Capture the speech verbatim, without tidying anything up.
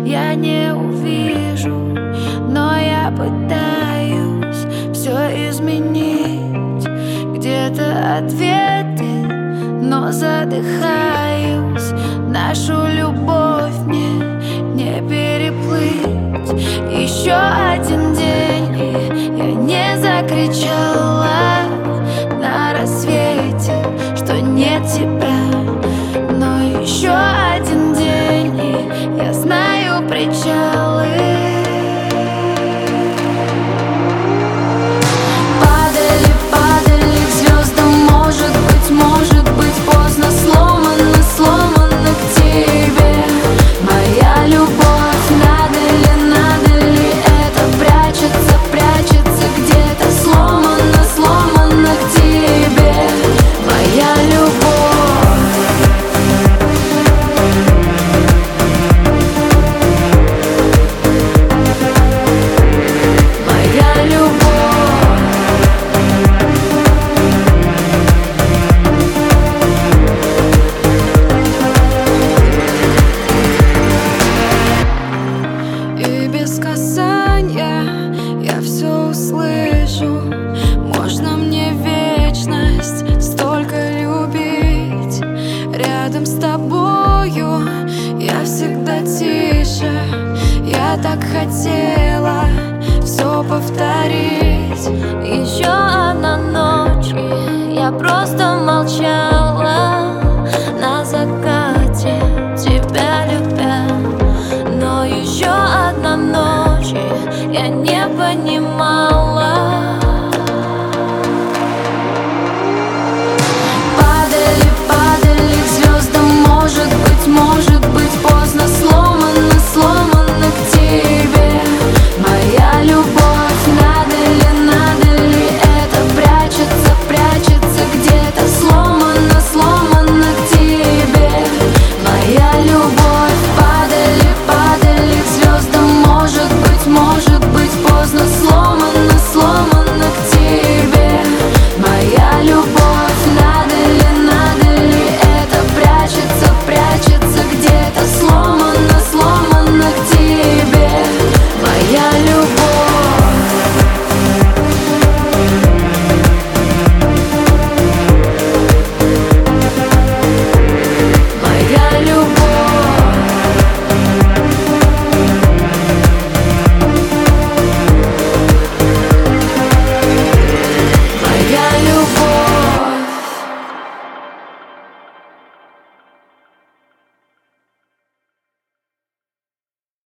я не увижу, но я пытаюсь все изменить. Где-то ответы, но задыхаюсь. Нашу любовь мне не переплыть. Еще один день, и я не закричала на рассвете, что нет тебя. Но еще один день, и я знаю причалы. Падали, падали к звездам, может быть, может быть поздно. Сломано, сломано к тебе моя любовь. Надо ли, надо ли это прячется, прячется где-то. Сломано, сломано к тебе моя любовь. Я все услышу. Можно мне вечность столько любить. Рядом с тобою я всегда тише. Я так хотела все повторить. Еще одна ночь, и я просто молчала.